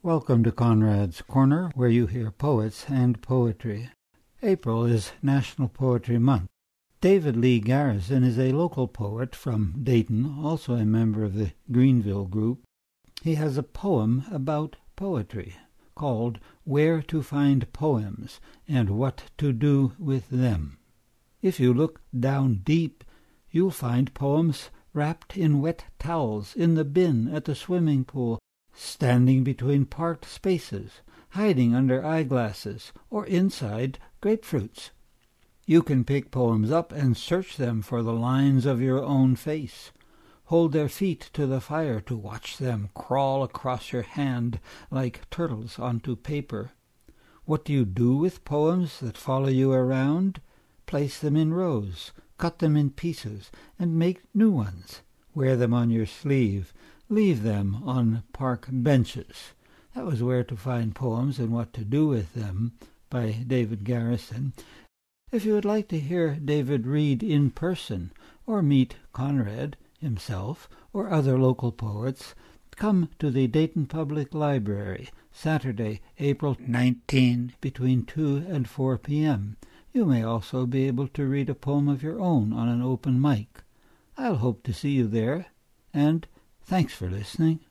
Welcome to Conrad's Corner, where you hear poets and poetry. April is National Poetry Month. David Lee Garrison is a local poet from Dayton, also a member of the Greenville Group. He has a poem about poetry called Where to Find Poems and What to Do with Them. If you look down deep, you'll find poems wrapped in wet towels in the bin at the swimming pool, standing between parked spaces, hiding under eyeglasses, or inside grapefruits. You can pick poems up and search them for the lines of your own face. Hold their feet to the fire to watch them crawl across your hand like turtles onto paper. What do you do with poems that follow you around? Place them in rows, cut them in pieces, and make new ones. Wear them on your sleeve. Leave them on park benches. That was Where to Find Poems and What to Do with Them by David Garrison. If you would like to hear David read in person or meet Conrad himself or other local poets, come to the Dayton Public Library Saturday, April 19, between 2 and 4 p.m. You may also be able to read a poem of your own on an open mic. I'll hope to see you there, and thanks for listening.